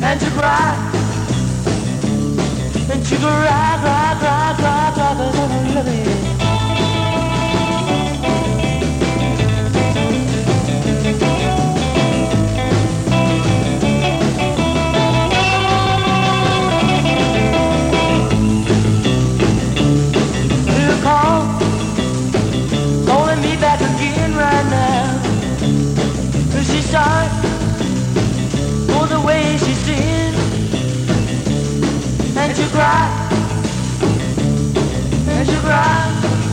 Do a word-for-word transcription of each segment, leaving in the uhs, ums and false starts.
and to cry, and to cry, cry, cry, cry, cry, cry, cry, love it. She's sorry for the way she sings, and she cry, and she cry,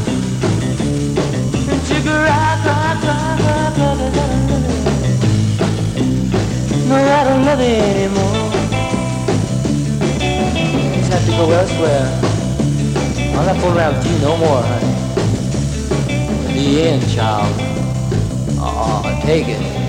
and she cry, cry, cry, cry, cry, cry, cry. No, I don't love it anymore. Just have to go elsewhere. I'm not fooling around with you no more, honey. The end, child. Uh-uh, take it.